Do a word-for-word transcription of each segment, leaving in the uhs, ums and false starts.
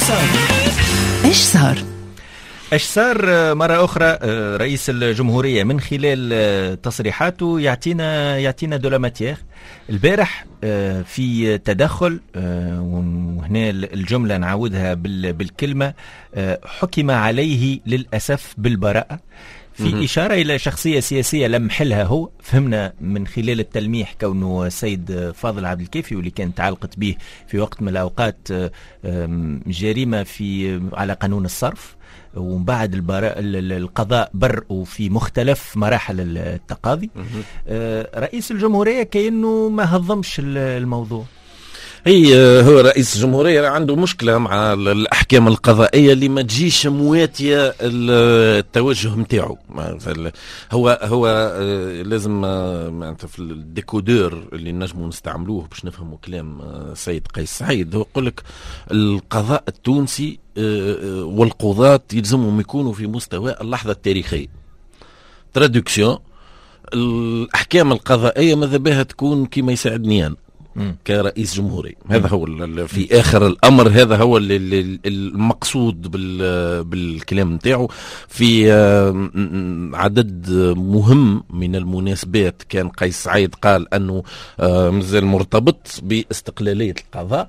صار؟ إيش صار؟ ايش صار مرة أخرى؟ رئيس الجمهورية من خلال تصريحاته يعطينا يعطينا دو لا ماتيير. البارح في تدخل، وهنا الجملة نعودها بالكلمة، حكم عليه للأسف بالبراءة في إشارة إلى شخصية سياسية لم حلها هو. فهمنا من خلال التلميح كونه السيد فاضل عبد الكافي واللي كانت تعلقت به في وقت من الأوقات جريمة في على قانون الصرف، ومن بعد البراء القضاء برئوا في مختلف مراحل التقاضي. رئيس الجمهورية كأنه ما هضمش الموضوع. هي هو رئيس الجمهورية عنده مشكلة مع الأحكام القضائية اللي ما تجيش مواتية التوجه متاعه. هو هو لازم معناتها في الديكودور اللي نجموا نستعملوه باش نفهموا كلام سيد قيس سعيد. هو يقول لك القضاء التونسي والقضاة يلزمهم يكونوا في مستوى اللحظة التاريخية. ترادكسيون الأحكام القضائية ماذا بها تكون كما يساعدني أنا كرئيس جمهوري. هذا هو في آخر الأمر، هذا هو المقصود بالكلام نتاعو. في عدد مهم من المناسبات كان قيس سعيد قال أنه مازال مرتبط باستقلالية القضاء،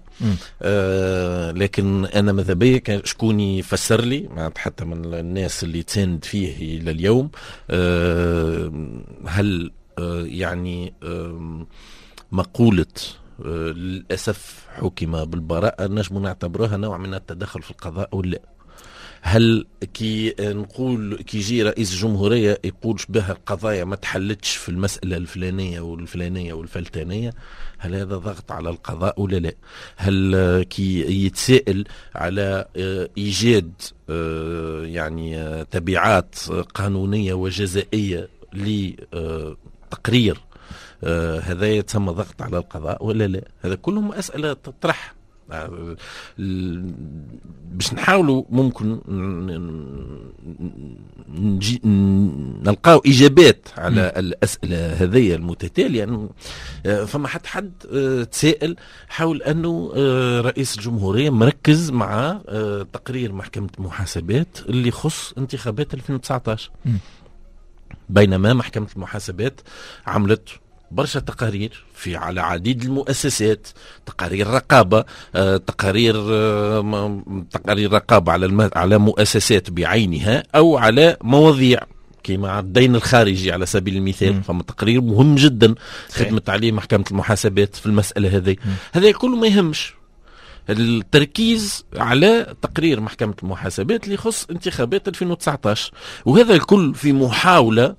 لكن أنا ماذا بيا كان شكون يفسر لي حتى من الناس اللي تساند فيه إلى اليوم، هل يعني مقولة للأسف حكم بالبراءة نجم نعتبرها نوع من التدخل في القضاء أو لا؟ هل كي نقول كي يجي رئيس الجمهورية يقول بها القضايا ما تحلتش في المسألة الفلانية والفلانية والفلتانية، هل هذا ضغط على القضاء ولا لا؟ هل كي يتسائل على إيجاد يعني تبعات قانونية وجزائية لتقرير آه هذا يتسمى ضغط على القضاء ولا لا؟ هذا كلهم أسئلة تطرح. آه باش نحاولوا ممكن نجي نلقاو إجابات على م. الأسئلة هذه المتتالية. آه فما حد حد آه تسائل حول أنه آه رئيس الجمهورية مركز مع آه تقرير محكمة المحاسبات اللي يخص انتخابات ألفين وتسعة عشر، م. بينما محكمة المحاسبات عملت برشا تقارير في على عديد المؤسسات، تقارير رقابة، آه، تقارير آه، تقارير رقابة على الم... على مؤسسات بعينها أو على مواضيع كما الدين الخارجي على سبيل المثال. فما تقرير مهم جدا خدمت عليه محكمة المحاسبات في المسألة هذه. هذا كله ما يهمش، التركيز على تقرير محكمة المحاسبات اللي يخص انتخابات ألفين وتسعة عشر، وهذا الكل في محاولة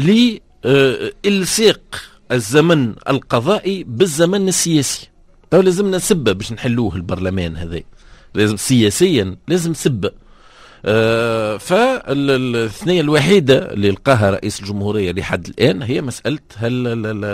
لإلصاق الزمن القضائي بالزمن السياسي. تو لازمنا سبة باش نحلوه البرلمان هذا، لازم سياسيا لازم سبة. آه فالثنية الوحيدة اللي لقاها رئيس الجمهورية لحد الآن هي مسألة هل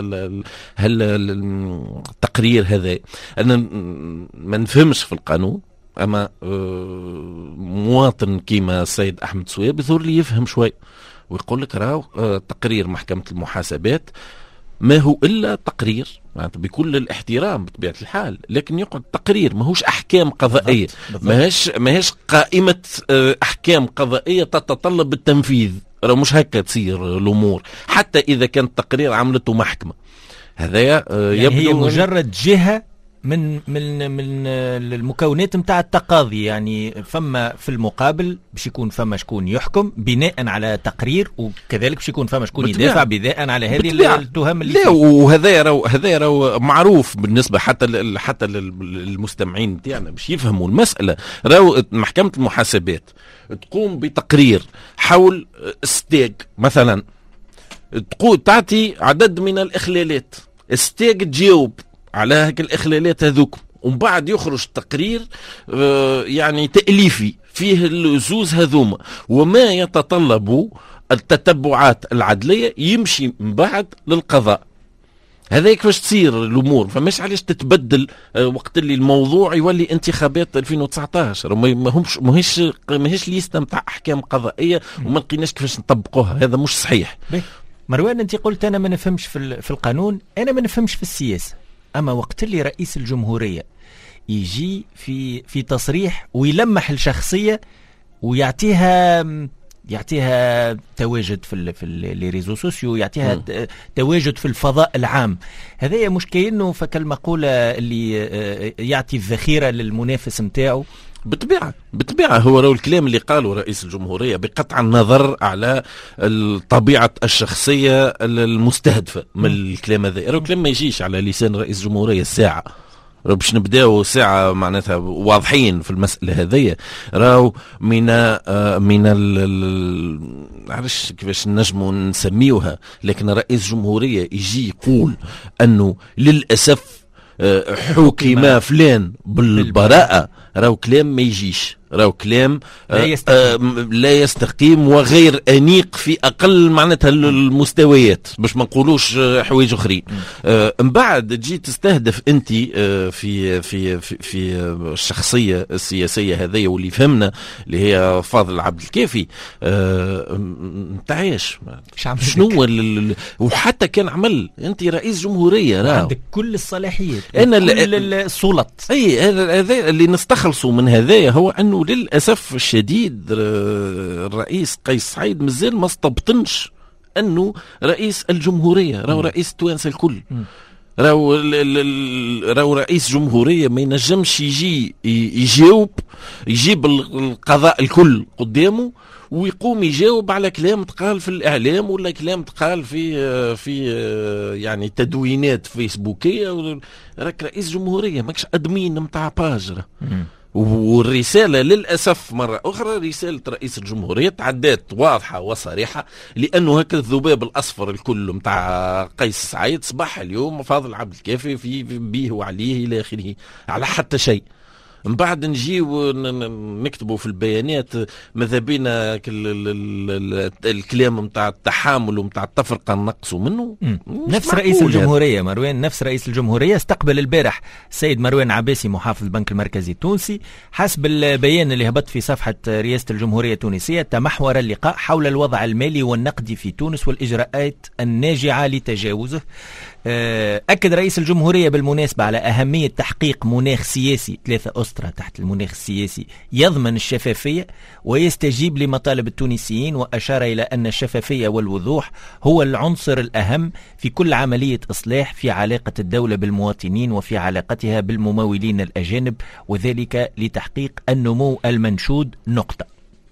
هل التقرير هذا. أنا ما نفهمش في القانون، أما آه مواطن كيما السيد أحمد سويب يظهر لي يفهم شوي ويقول لك راهو آه تقرير محكمة المحاسبات ما هو إلا تقرير بكل الاحترام بطبيعة الحال، لكن يقعد تقرير ماهوش أحكام قضائية، ماهش ماهش قائمة أحكام قضائية تتطلب التنفيذ. راه مش هكا تصير الأمور حتى إذا كان التقرير عملته محكمة. هذا يعني يبدو هي مجرد جهة من من من المكونات نتاع التقاضي. يعني فما في المقابل باش يكون فما شكون يحكم بناء على تقرير، وكذلك باش يكون فما شكون يدافع بناء على هذه التهم اللي لا. وهذا راهو هذا راهو معروف بالنسبه حتى حتى للمستمعين تاعنا باش يفهموا المساله. راهو محكمه المحاسبات تقوم بتقرير حول ستيج مثلا، تقول تعطي عدد من الاخلالات، ستيج تجاوب على هيك الإخلالات هذوك، ومن بعد يخرج تقرير آه يعني تأليفي فيه الزوز هذوما وما يتطلب التتبعات العدلية يمشي من بعد للقضاء. هذا كيفاش تصير الأمور، فماش علاش تتبدل آه وقت اللي الموضوع يولي انتخابات ألفين وتسعة عشر. ما همش ماهيش ماهيش ليست نتاع أحكام قضائية وما لقيناش كيفاش نطبقوها. هذا مش صحيح. مروان، انت قلت انا ما نفهمش في في القانون، انا ما نفهمش في السياسه. أما وقت اللي رئيس الجمهورية يجي في في تصريح ويلمح الشخصية ويعطيها يعطيها تواجد في ال في لي ريزو سوسيو، يعطيها م. تواجد في الفضاء العام. هذا مش كأنه فكالمقولة اللي يعطي الذخيرة للمنافس نتاعو. بالطبيعة بالطبيعة هو لو الكلام اللي قاله رئيس الجمهورية بقطع النظر على طبيعة الشخصية المستهدفة من الكلام هذا، الكلام ما يجيش على لسان رئيس الجمهورية الساعة باش نبداو ساعة معناتها واضحين في المسألة هذية. راو من من عرفش كيفاش نجموا نسميوها، لكن رئيس جمهورية يجي يقول أنه للأسف حكم فلان بالبراءة، راو كلام ما يجيش، راو كلام لا يستقيم. آه لا يستقيم وغير أنيق في أقل معناتها المستويات، باش ما نقولوش حوايج أخرين. آه من بعد تجي تستهدف أنت آه في في في, في الشخصية السياسية هذه واللي فهمنا اللي هي فاضل عبد الكافي. نتاعيش آه شنو وحتى كان عمل أنت رئيس جمهورية، راو عندك كل الصلاحيات، أنا كل السلط. أي هذا اللي نستخلصوا من هذايا هو أنه للأسف الشديد الرئيس قيس سعيد مازال ما استبطنش أنه رئيس الجمهورية، راهو رئيس توانسة الكل، راهو راهو رئيس جمهورية ما ينجمش يجي يجاوب يجيب القضاء الكل قدامه ويقوم يجاوب على كلام تقال في الإعلام ولا كلام تقال في في يعني تدوينات فيسبوكية. راك رئيس جمهورية ماكش أدمين متاع باجرة. والرسالة للأسف مرة أخرى رسالة رئيس الجمهورية تعدات واضحة وصريحة، لأنه هكذا الذباب الأصفر الكل متاع قيس سعيد صباح اليوم فاضل عبد الكافي في به وعليه إلى آخره على حتى شيء. من بعد نجيو نكتبوا في البيانات ماذا بينا الكلام متاع التحامل ومتاع التفرقة نقصوا منه. نفس رئيس الجمهورية مروان نفس رئيس الجمهورية استقبل البارح السيد مروان عباسي محافظ البنك المركزي التونسي. حسب البيان اللي هبط في صفحة رئاسة الجمهورية التونسية، تمحور اللقاء حول الوضع المالي والنقدي في تونس والإجراءات الناجعة لتجاوزه. أكد رئيس الجمهورية بالمناسبة على أهمية تحقيق مناخ سياسي ثلاثة أسطرة تحت المناخ السياسي يضمن الشفافية ويستجيب لمطالب التونسيين، وأشار إلى أن الشفافية والوضوح هو العنصر الأهم في كل عملية إصلاح في علاقة الدولة بالمواطنين وفي علاقتها بالممولين الأجانب، وذلك لتحقيق النمو المنشود. نقطة.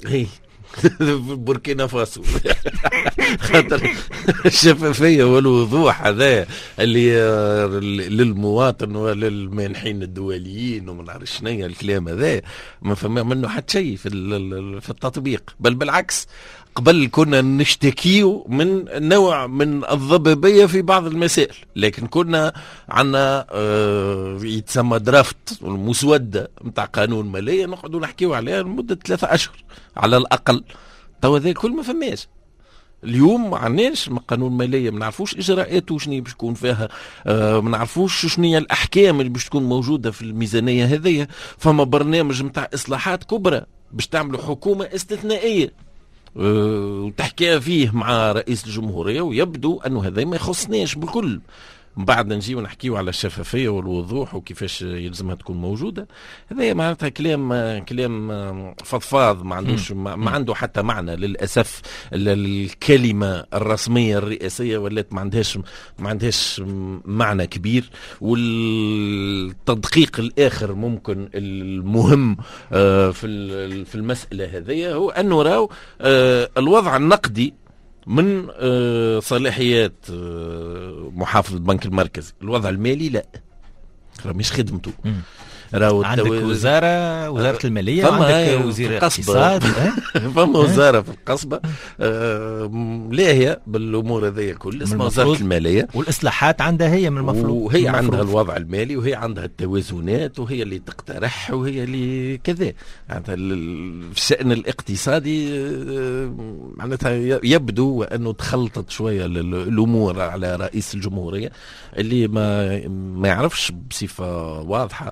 بوركينا فاسو خاطر الشفافية والوضوح هذا اللي للمواطن وللمانحين الدوليين وما نعرف شنو الكلام هذا ما فما منه حتى شيء في في التطبيق، بل بالعكس قبل كنا نشتكيو من نوع من الضبابية في بعض المسائل، لكن كنا عنا اه يتسمى درافت المسودة متاع قانون مالية نقعدوا نحكيو عليها لمدة ثلاثة أشهر على الأقل. توا ذا كل ما فماش. اليوم ما عندناش قانون مالية، ما نعرفوش إجراءاته شنو باش تكون فيها، آه ما نعرفوش شنو الأحكام اللي باش تكون موجودة في الميزانية هذه. فما برنامج متاع إصلاحات كبرى باش تعملوا حكومة استثنائية وتحكي فيه مع رئيس الجمهورية، ويبدو أنه هذا ما يخصناش بالكل. من بعد نجيو نحكيو على الشفافية والوضوح وكيفاش يلزمها تكون موجودة. هذا معناتها كلام كلام فضفاض ما عندوش ما عنده حتى معنى. للأسف الكلمة الرسمية الرئاسية ولات ما عندهاش ما عندهاش معنى كبير. والتدقيق الآخر ممكن المهم في في المسألة هذه هو أنه راو الوضع النقدي من صلاحيات محافظ البنك المركزي. الوضع المالي لا، مش خدمته. عندك وزارة وزارة المالية وعندك وزير الاقتصاد فما وزارة في القصبة لاهية بالأمور هذه كل اسمها وزارة المالية، والإصلاحات عندها هي من المفروض، وهي عندها الوضع المالي وهي عندها التوازنات وهي اللي تقترح وهي اللي كذا. معناتها في الشأن الاقتصادي معناتها يبدو أنه تخلطت شوية الأمور على رئيس الجمهورية اللي ما ما يعرفش بصفة واضحة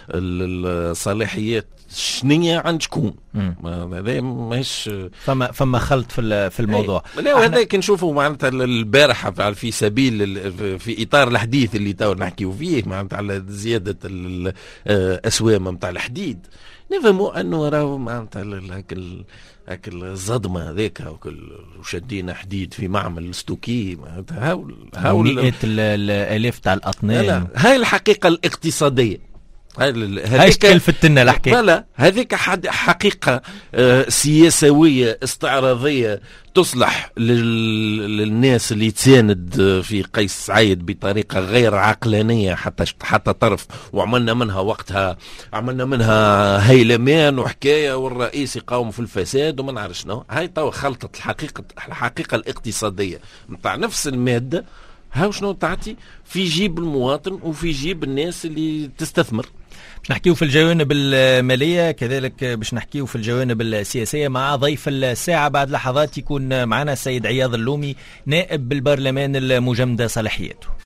الصلاحيات شنية عند شكون. هذا ماهيش فما فما خلط في في الموضوع. لا وهذا كي نشوفوا معناتها البارحة في سبيل في إطار الحديث اللي تو نحكيو فيه معناتها على زيادة الأسوام نتاع الحديد، نفهموا أنه راهو معناتها هاك هاك الصدمة هذيك وشدينا حديد في معمل ستوكي معناتها هاول هاول مئات الآلاف تاع الأطنان. لا هاي الحقيقة الاقتصادية، هاي كلفت لنا الحكايه. لا هذيك حقيقه سياسويه استعراضيه تصلح للناس اللي تساند في قيس سعيد بطريقه غير عقلانيه حتى حتى طرف، وعملنا منها وقتها عملنا منها هيلمان وحكايه والرئيس يقاوم في الفساد وما نعرف شنو. هاي تو خلطت الحقيقه الحقيقه الاقتصاديه نتاع نفس الماده هاو شنو تعطي في جيب المواطن وفي جيب الناس اللي تستثمر. باش نحكيو في الجوانب المالية كذلك باش نحكيو في الجوانب السياسية مع ضيف الساعة. بعد لحظات يكون معنا السيد عياض اللومي نائب بالبرلمان المجمدة صلاحياته.